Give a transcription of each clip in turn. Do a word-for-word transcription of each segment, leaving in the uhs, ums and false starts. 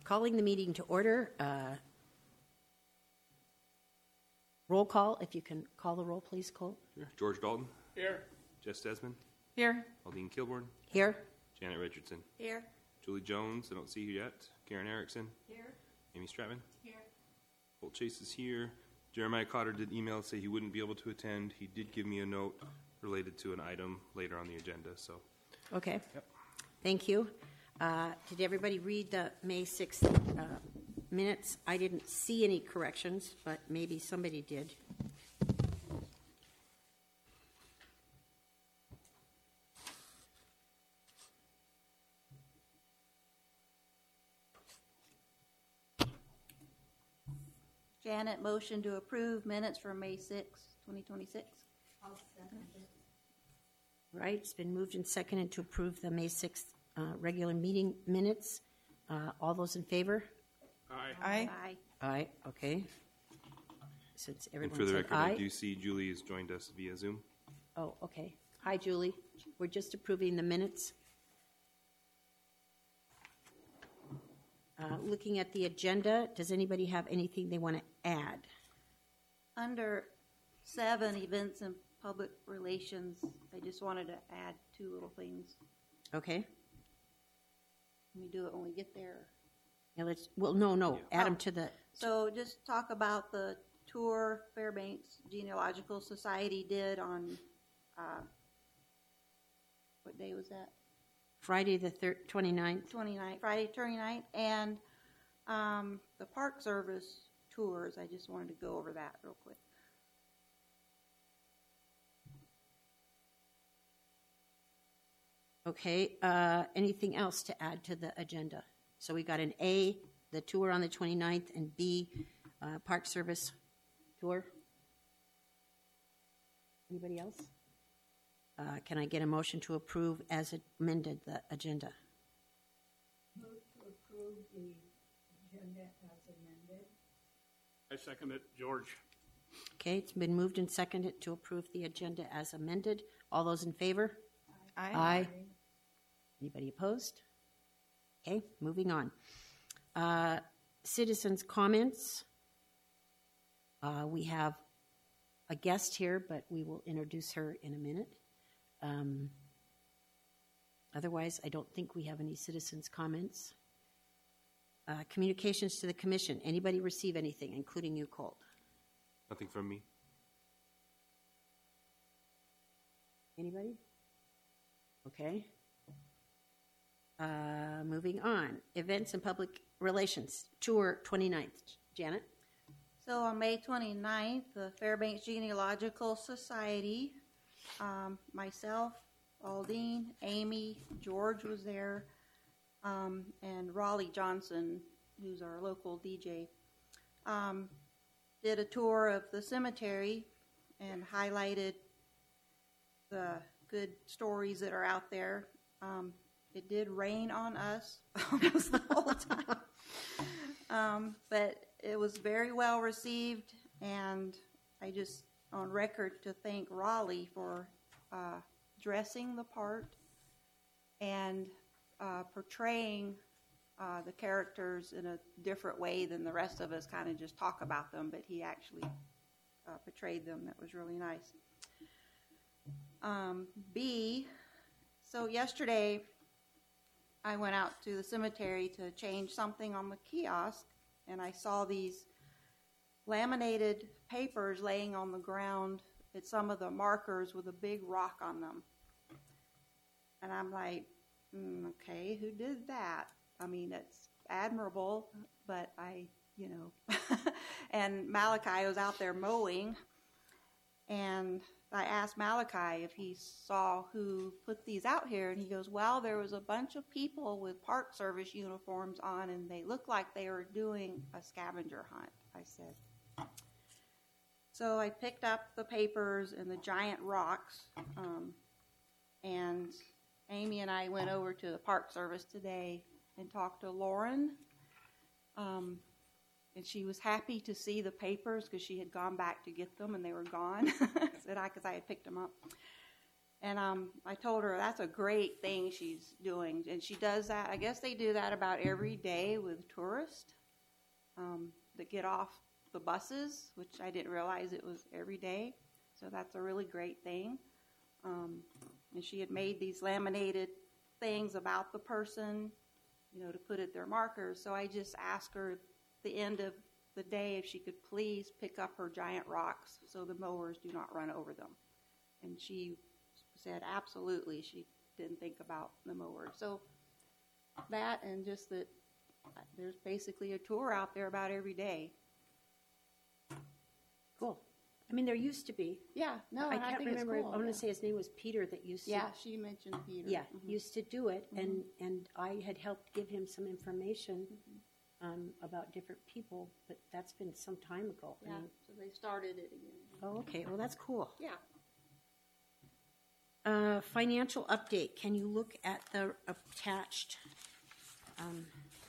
Calling the meeting to order. Uh, roll call, if you can call the roll, please, Cole. Here. George Dalton. Here. Jess Desmond. Here. Aldine Kilborn. Here. Janet Richardson. Here. Julie Jones, I don't see you yet. Karen Erickson. Here. Amy Stratman. Here. Holt Chase is here. Jeremiah Cotter did email say he wouldn't be able to attend. He did give me a note related to an item later on the agenda. So, Okay. Yep. Thank you. Uh, did everybody read the May sixth uh, minutes? I didn't see any corrections, but maybe somebody did. Janet, motion to approve minutes for May sixth, twenty twenty-six. I'll second it. Right, it's been moved and seconded to approve the May sixth uh, regular meeting minutes. Uh, all those in favor? Aye. Aye. Aye. Aye, okay. Since And everyone for the said record, aye. I do see Julie has joined us via Zoom. Oh, okay. Hi, Julie. We're just approving the minutes. Uh, looking at the agenda, does anybody have anything they want to add? Under seven, events and public relations, I just wanted to add two little things. Okay. Can we do it when we get there? Now let's, well, no, no, Yeah. add them Oh. to the, So just talk about the tour Fairbanks Genealogical Society did on, uh, what day was that? Friday the thir- twenty-ninth. twenty-ninth, Friday twenty-ninth, and um, the Park Service tours. I just wanted to go over that real quick. Okay, uh, anything else to add to the agenda? So we got an A, the tour on the twenty-ninth, and B, uh, Park Service tour. Anybody else? Uh, can I get a motion to approve as amended the agenda? Move to approve the agenda as amended. I second it, George. Okay, it's been moved and seconded to approve the agenda as amended. All those in favor? Aye. Aye. Anybody opposed? Okay, moving on. Uh, citizens' comments. Uh, we have a guest here, but we will introduce her in a minute. Um, otherwise, I don't think we have any citizens' comments. Uh, communications to the commission. Anybody receive anything, including you, Colt? Nothing from me. Anybody? Okay. Uh, moving on. Events and public relations. Tour twenty-ninth. Janet? So on May twenty-ninth, the Fairbanks Genealogical Society, um, myself, Aldine, Amy, George was there, um, and Raleigh Johnson, who's our local D J, um, did a tour of the cemetery and highlighted the good stories that are out there. Um, it did rain on us almost the whole time. Um, but it was very well received, and I just, on record, to thank Raleigh for uh, dressing the part and uh, portraying uh, the characters in a different way than the rest of us kind of just talk about them, but he actually uh, portrayed them. That was really nice. Um, B, so yesterday I went out to the cemetery to change something on the kiosk, and I saw these laminated papers laying on the ground at some of the markers with a big rock on them. And I'm like, mm, okay, who did that? I mean, it's admirable, but I, you know. And Malachi was out there mowing, and I asked Malachi if he saw who put these out here, and he goes, well, there was a bunch of people with Park Service uniforms on, and they looked like they were doing a scavenger hunt, I said. So I picked up the papers and the giant rocks, um, and Amy and I went over to the Park Service today and talked to Lauren, um, and she was happy to see the papers because she had gone back to get them and they were gone. Said I, because I had picked them up. And um, I told her that's a great thing she's doing. And she does that. I guess they do that about every day with tourists um, that get off the buses, which I didn't realize it was every day. So that's a really great thing. Um, and she had made these laminated things about the person, you know, to put at their markers. So I just asked her at the end of the day if she could please pick up her giant rocks so the mowers do not run over them. And she said absolutely. She didn't think about the mower. So that, and just that there's basically a tour out there about every day. Cool. I mean, there used to be. Yeah, no, I and I, can't think remember. it's cool. I want yeah. to say his name was Peter that used to. Yeah, she mentioned Peter. Yeah, Mhm. used to do it, and and I had helped give him some information um, about different people, but that's been some time ago. I Yeah, mean, so they started it again. oh, okay. Well, that's cool. Yeah. Uh, financial update. Can you look at the attached? Um,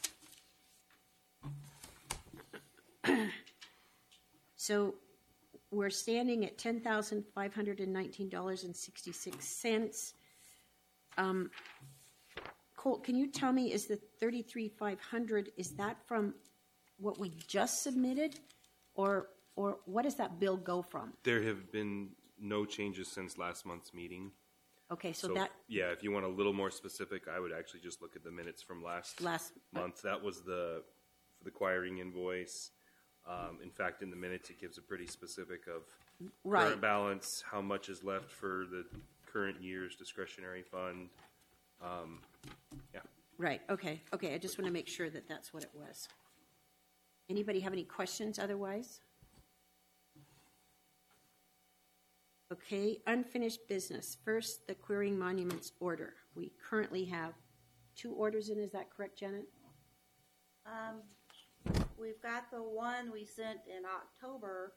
so we're standing at ten thousand five hundred and nineteen dollars and sixty six cents. Um, Colt, can you tell me, is the thirty three five hundred? Is that from what we just submitted, or or what does that bill go from? There have been no changes since last month's meeting. Okay, so, So, that yeah, if you want a little more specific, I would actually just look at the minutes from last last month. That was the for the acquiring invoice. Um, in fact, in the minutes, it gives a pretty specific of right. current balance, how much is left for the current year's discretionary fund. Um, yeah. Right, okay, okay, I just want to make sure that that's what it was. Anybody have any questions otherwise? Okay, unfinished business. First, the querying monuments order. We currently have two orders in, is that correct, Janet? Um, we've got the one we sent in October,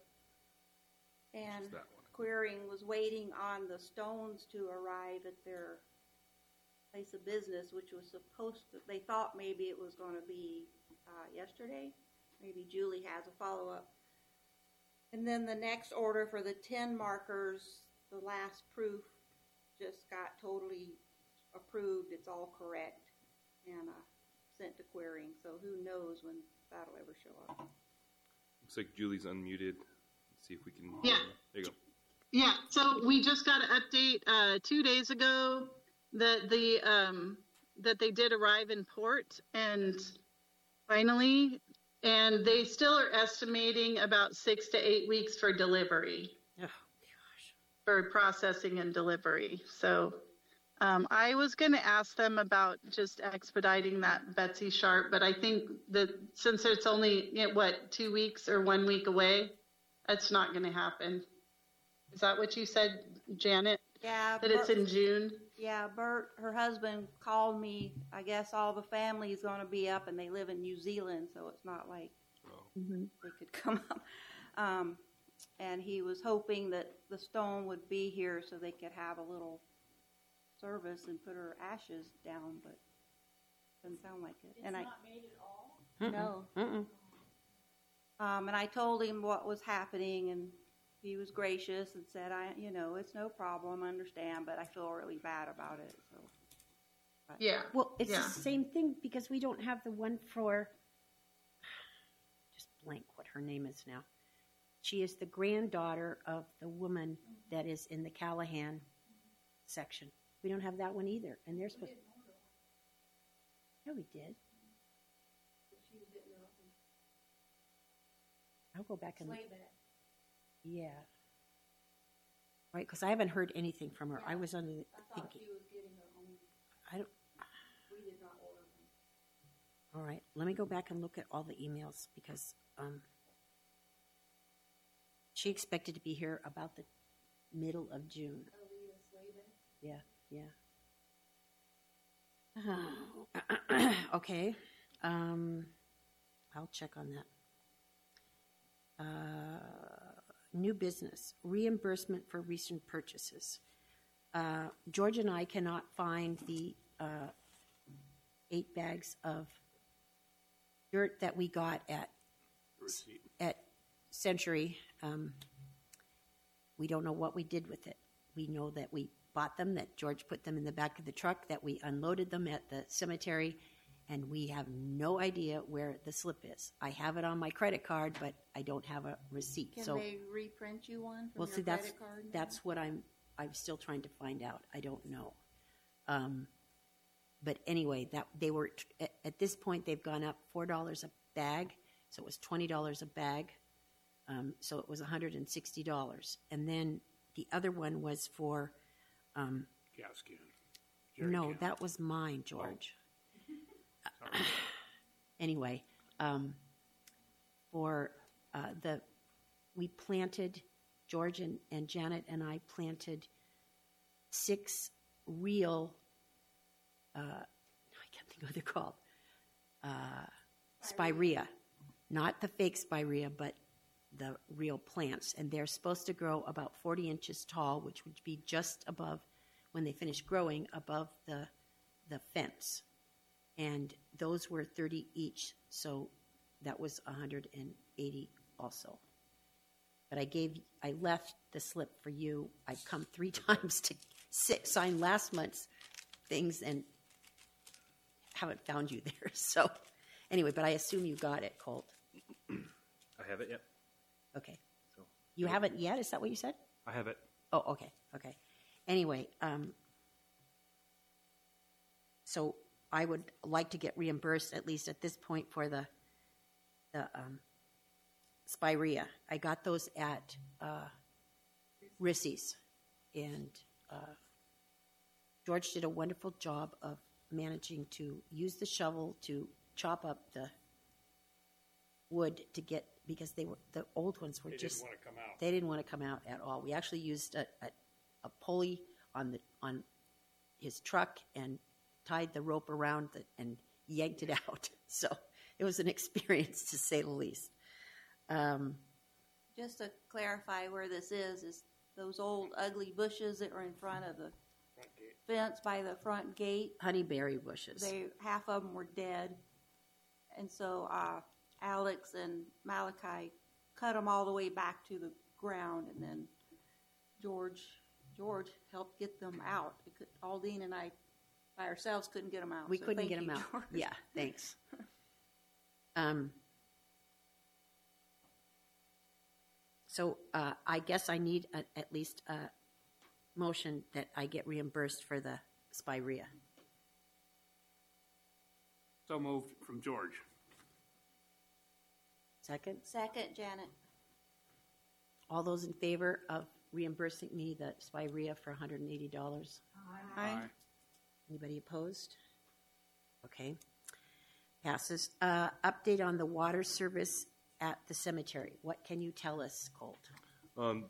and Just that one. Querying was waiting on the stones to arrive at their place of business, which was supposed to, they thought maybe it was going to be uh, yesterday. Maybe Julie has a follow-up. And then the next order for the ten markers, the last proof just got totally approved. It's all correct and uh, sent to Querying. So who knows when that'll ever show up. Looks like Julie's unmuted. Let's see if we can. Yeah. There you go. Yeah, so we just got an update uh, two days ago that the um, that they did arrive in port, and finally, and they still are estimating about six to eight weeks for delivery, Oh, gosh. for processing and delivery. So um, I was going to ask them about just expediting that Betsy Sharp, but I think that since it's only, you know, what, two weeks or one week away, that's not going to happen. Is that what you said, Janet? Yeah, That it's Bert- in June? Yeah, Bert, her husband, called me. I guess all the family's going to be up, and they live in New Zealand, so it's not like Oh. they could come up. Um, and he was hoping that the stone would be here so they could have a little service and put her ashes down, but doesn't sound like it. It's and I, not made at all? no. Mm-mm. Um, and I told him what was happening, and he was gracious and said, "I, you know, it's no problem. I understand, but I feel really bad about it." So, but- Yeah. Well, it's Yeah. the same thing because we don't have the one for, just blank what her name is now. She is the granddaughter of the woman that is in the Callahan section. We don't have that one either, and they're supposed. Yeah, we did. I'll go back and look. Yeah. Right, because I haven't heard anything from her. I was under the thinking. was getting her own. I don't. We did not order them. All right, let me go back and look at all the emails because um, she expected to be here about the middle of June. Yeah, yeah. Okay, um, I'll check on that. Uh, new business, reimbursement for recent purchases. Uh, George and I cannot find the uh, eight bags of dirt that we got at Receipt. at Century. Um, we don't know what we did with it. We know that we bought them, that George put them in the back of the truck, that we unloaded them at the cemetery, and we have no idea where the slip is. I have it on my credit card, but I don't have a receipt. Can so, they reprint you one from well, your see, credit that's card? now? that's what I'm I'm still trying to find out. I don't know. Um, but anyway, that they were at, at this point they've gone up four dollars a bag, so it was twenty dollars a bag. Um, so it was one hundred and sixty dollars, and then the other one was for. Um, Gas can. Jerry no, can. that was mine, George. Anyway, um, for uh, the we planted, George and, and Janet and I planted six real. Uh, I can't think of what they're called. Uh, spirea, not the fake spirea, but the real plants, and they're supposed to grow about forty inches tall, which would be just above, when they finish growing, above the the fence. And those were thirty each, so that was one hundred eighty also. But I gave, I left the slip for you. I've come three times to sit, sign last month's things and haven't found you there. So anyway, but I assume you got it, Colt. I have it yet. Okay. So You haven't yet? Is that what you said? I have it. Oh, okay, okay. Anyway, um, so I would like to get reimbursed, at least at this point, for the the um, spirea. I got those at uh, Rissy's, and uh, George did a wonderful job of managing to use the shovel to chop up the wood to get, because they were, the old ones were They just didn't want to come out. they didn't want to come out at all. We actually used a, a, a pulley on the on his truck and tied the rope around it and yanked it out. So it was an experience, to say the least. Um, Just to clarify where this is, is those old ugly bushes that were in front of the Front gate. fence by the front gate. honeyberry bushes. They half of them were dead, and so uh, Alex and Malachi cut them all the way back to the ground, and then George George helped get them out. It could, Aldine and I by ourselves couldn't get them out. we so couldn't thank get them you, out. George. Yeah, thanks. um, so uh, I guess I need a, at least a motion that I get reimbursed for the spirea. So moved from George. Second? Second, Janet. All those in favor of reimbursing me the spirea for one hundred eighty dollars? Aye. Anybody opposed? Okay. Passes. Uh, update on the water service at the cemetery. What can you tell us, Colt? Um,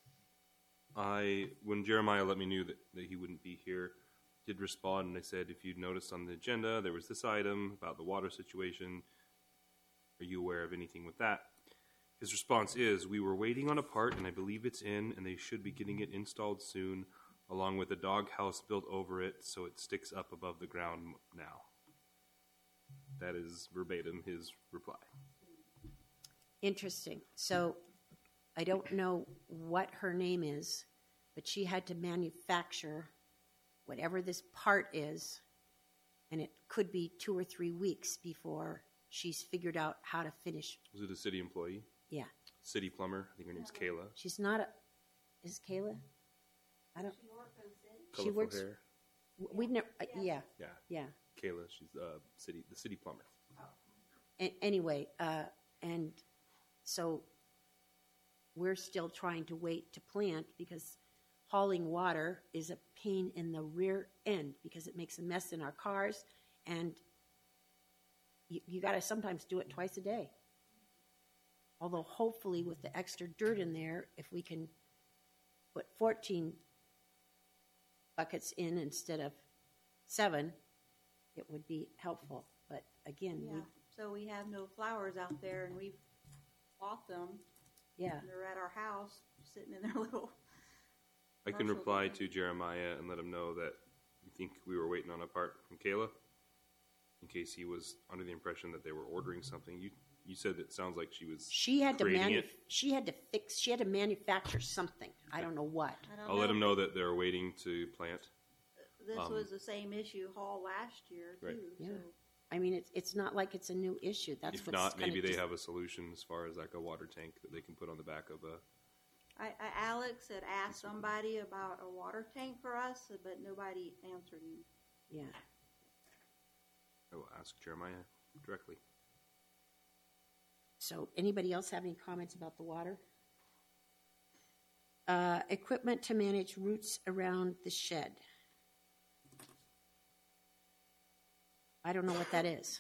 I when Jeremiah let me know that, that he wouldn't be here, did respond and I said, if you'd noticed on the agenda there was this item about the water situation. Are you aware of anything with that? His response is, we were waiting on a part and I believe it's in, and they should be getting it installed soon, along with a dog house built over it so it sticks up above the ground now. That is verbatim his reply. Interesting. So I don't know what her name is, but she had to manufacture whatever this part is, and it could be two or three weeks before she's figured out how to finish. Was it a city employee? Yeah. City plumber? I think her name's Kayla. She's not a... Is Kayla? I don't... She Colorful works... hair. We never... Uh, yeah. Yeah, Yeah. Kayla. She's uh, city the city plumber. A- anyway, uh, and so we're still trying to wait to plant, because hauling water is a pain in the rear end, because it makes a mess in our cars, and you, you got to sometimes do it twice a day. Although hopefully with the extra dirt in there, if we can put fourteen buckets in instead of seven, it would be helpful. But again, Yeah. we, So we have no flowers out there, and we've bought them. yeah. They're at our house, sitting in their little. I can Commercial reply building. to Jeremiah and let him know that you think we were waiting on a part from Kayla. in case he was under the impression that they were ordering something. You you said it sounds like she was She had to creating manu- it. she had to fix, she had to manufacture something. I don't know what. I don't I'll let know him if know that they're waiting to plant. This um, was the same issue Hall last year too. Right. Yeah. So. I mean, it's it's not like it's a new issue. That's If what's not, maybe kinda they dis- have a solution as far as like a water tank that they can put on the back of a. I, I, Alex had asked somebody about a water tank for us, but nobody answered him. Yeah. I will ask Jeremiah directly. So, anybody else have any comments about the water? Uh, equipment to manage routes around the shed. I don't know what that is.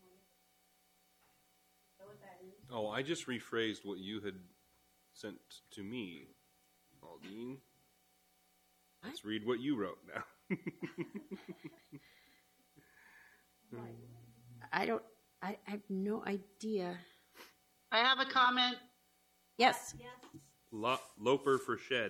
Oh, I just rephrased what you had sent to me, Aldine. Let's read what you wrote now. I don't. I, I have no idea. I have a comment. Yes. Lo- Loper for shed.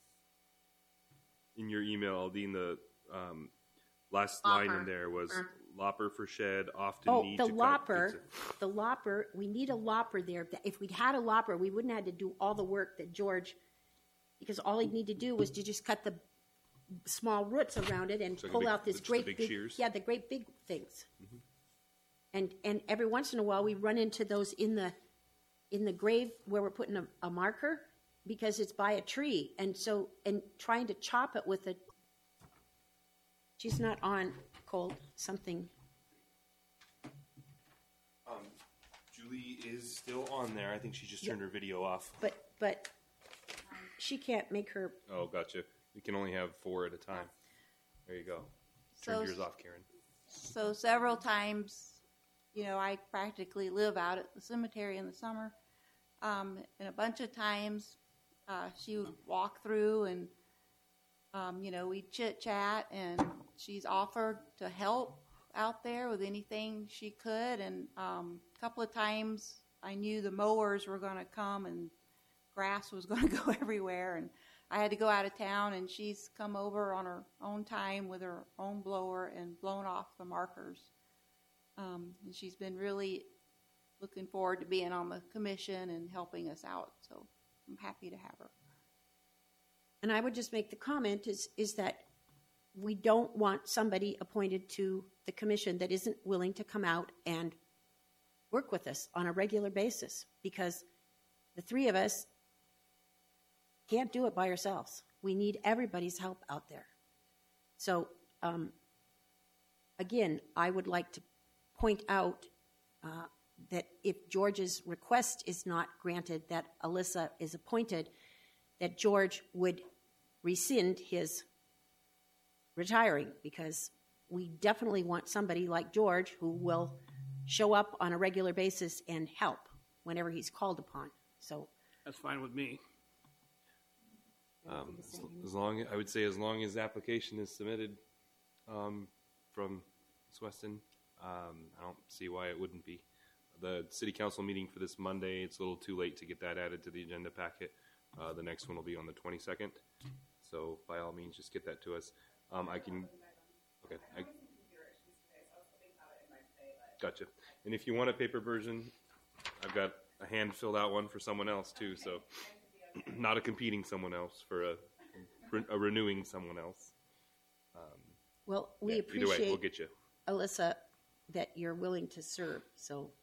In your email, Aldine, the um, last line in Lopper. there was Or- lopper for shed. Often Oh, need the to cut lopper. pizza. The lopper. We need a lopper there. If we'd had a lopper, we wouldn't have had to do all the work that George. Because all he'd need to do was to just cut the small roots around it and So like a pull big- out this just the great big big. shears? Yeah, the great big things. And and every once in a while we run into those in the in the grave where we're putting a, a marker because it's by a tree, and so and trying to chop it with a. She's not on cold something. Um, Julie is still on there. I think she just turned her video off. But but she can't make her. Oh, gotcha. We can only have four at a time. There you go. Turn So- yours off, Karen. So several times, you know, I practically live out at the cemetery in the summer. Um, and a bunch of times uh, she would walk through and, um, you know, we'd chit-chat, and she's offered to help out there with anything she could. And um, a couple of times I knew the mowers were going to come and grass was going to go everywhere. And I had to go out of town, and she's come over on her own time with her own blower and blown off the markers. Um, and she's been really looking forward to being on the commission and helping us out. So I'm happy to have her. And I would just make the comment is is that we don't want somebody appointed to the commission that isn't willing to come out and work with us on a regular basis, because the three of us can't do it by ourselves. We need everybody's help out there. So, um, again, I would like to point out uh, that if George's request is not granted, that Alyssa is appointed, that George would rescind his retiring, because we definitely want somebody like George who will show up on a regular basis and help whenever he's called upon. So, That's fine with me. Um, as, as long, I would say, as long as the application is submitted um, from Miz Weston, um, I don't see why it wouldn't be. The city council meeting for this Monday, it's a little too late to get that added to the agenda packet. Uh, the next one will be on the twenty-second. So by all means, just get that to us. Um, I can. Okay. I, gotcha. And if you want a paper version, I've got a hand filled out one for someone else too. So not a competing someone else, for a, a renewing someone else. Um, well, we yeah, appreciate, either way, we'll get you. Alyssa, that you're willing to serve. So,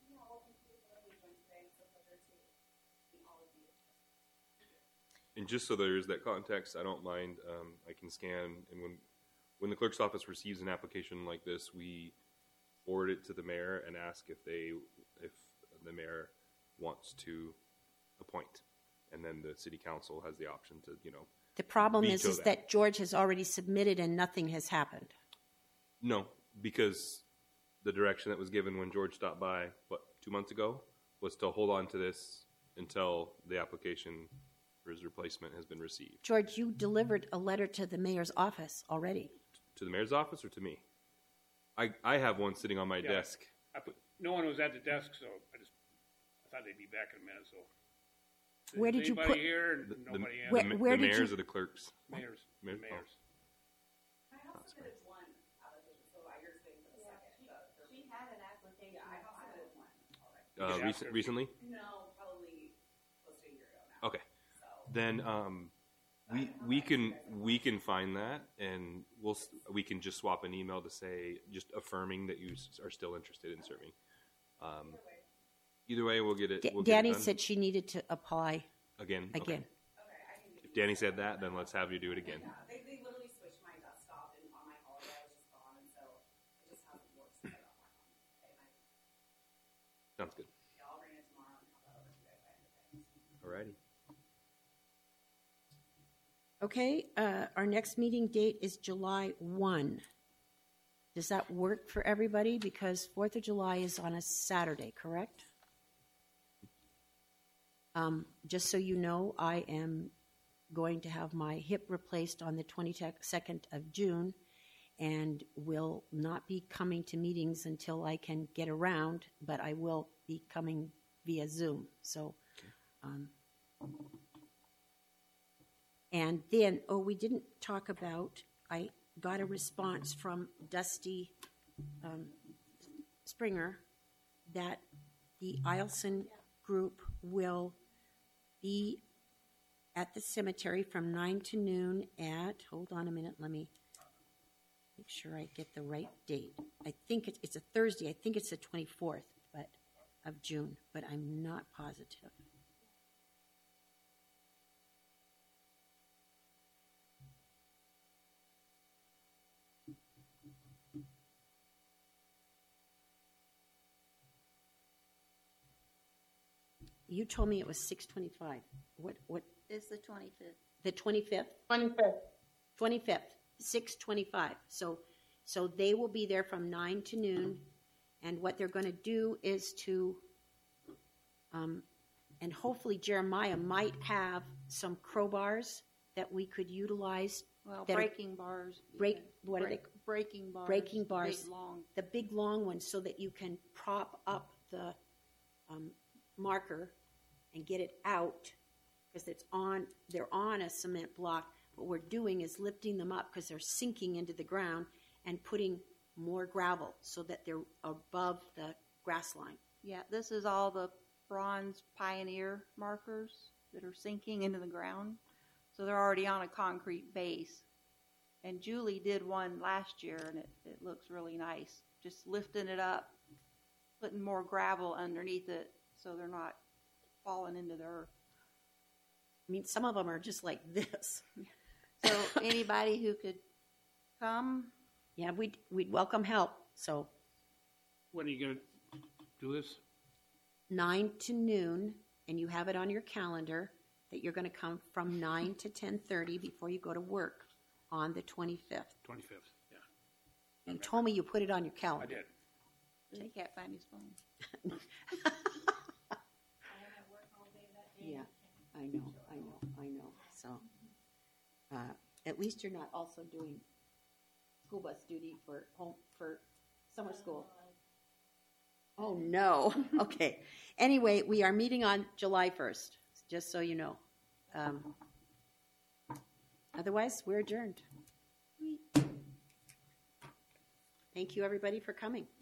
And just so there's that context, I don't mind. Um, I can scan, and when when the clerk's office receives an application like this, we forward it to the mayor and ask if they if the mayor wants to appoint, and then the city council has the option to you know. the problem is, Veto is that. that George has already submitted and nothing has happened. No, because the direction that was given when George stopped by, what, two months ago, was to hold on to this until the application for his replacement has been received. George, you delivered a letter to the mayor's office already. To the mayor's office or to me? I, I have one sitting on my Yeah. desk. I put, no one was at the desk, so I just I thought they'd be back in a minute. So Where Is did you anybody put- here? The, the, Nobody the, has. Where- ma- where the did you- mayors or the clerks? Mayors. Mayor- oh. Mayors. I also submitted one application, so I hear saying for the second. She, she had uh, Yeah, rec- after- recently? No, probably close to a year ago now. Okay. So Then um, we we can we can find that, and we'll s- we can just swap an email to say just affirming that you s- are still interested in serving. Um, either way, we'll get it. Da- We'll get it Danny done. said she needed to apply again. Okay. again. okay, I can do If Danny said that, then let's have you do it again. Yeah, they, they literally switched my desktop, and on my holiday I was just gone, and so it just hasn't worked since I got back on today. And I, Sounds good. yeah, I'll bring it tomorrow and have that over to you guys by end of day. Alrighty. Okay, uh, our next meeting date is July first. Does that work for everybody? Because fourth of July is on a Saturday, correct? Um, just so you know, I am going to have my hip replaced on the twenty-second of June and will not be coming to meetings until I can get around, but I will be coming via Zoom. So, um, and then, oh, we didn't talk about, I got a response from Dusty um, Springer that the Eielson group will be at the cemetery from nine to noon at, hold on a minute, let me make sure I get the right date. I think it's, it's a Thursday. I think it's the twenty-fourth but, of June, but I'm not positive. You told me it was six twenty-five. What, what, It's the twenty-fifth. the twenty-fifth? twenty-fifth. twenty-fifth, six twenty-five. So, so they will be there from nine to noon, and what they're going to do is to, um, and hopefully Jeremiah might have some crowbars that we could utilize. Well, that are- breaking bars. break. even. What are Break- they? Breaking bars. Breaking big, bars. long. The big long ones, so that you can prop up the um, marker and get it out, because it's on. They're on a cement block. What we're doing is lifting them up because they're sinking into the ground and putting more gravel so that they're above the grass line. Yeah, this is all the bronze pioneer markers that are sinking into the ground. So they're already on a concrete base. And Julie did one last year, and it, it looks really nice. Just lifting it up, putting more gravel underneath it so they're not falling into the earth. I mean, some of them are just like this. So anybody who could come, Yeah, we'd, we'd welcome help. So When are you gonna do this? nine to noon, and you have it on your calendar that you're going to come from nine to ten thirty before you go to work on the twenty-fifth. Twenty-fifth, yeah. You told me you put it on your I calendar. did. he can't find his phone. Yeah, I know, I know, I know. So, uh, at least you're not also doing school bus duty for home, for summer school. Oh, no. Okay. Anyway, we are meeting on July first, just so you know. Um, otherwise, we're adjourned. Thank you, everybody, for coming.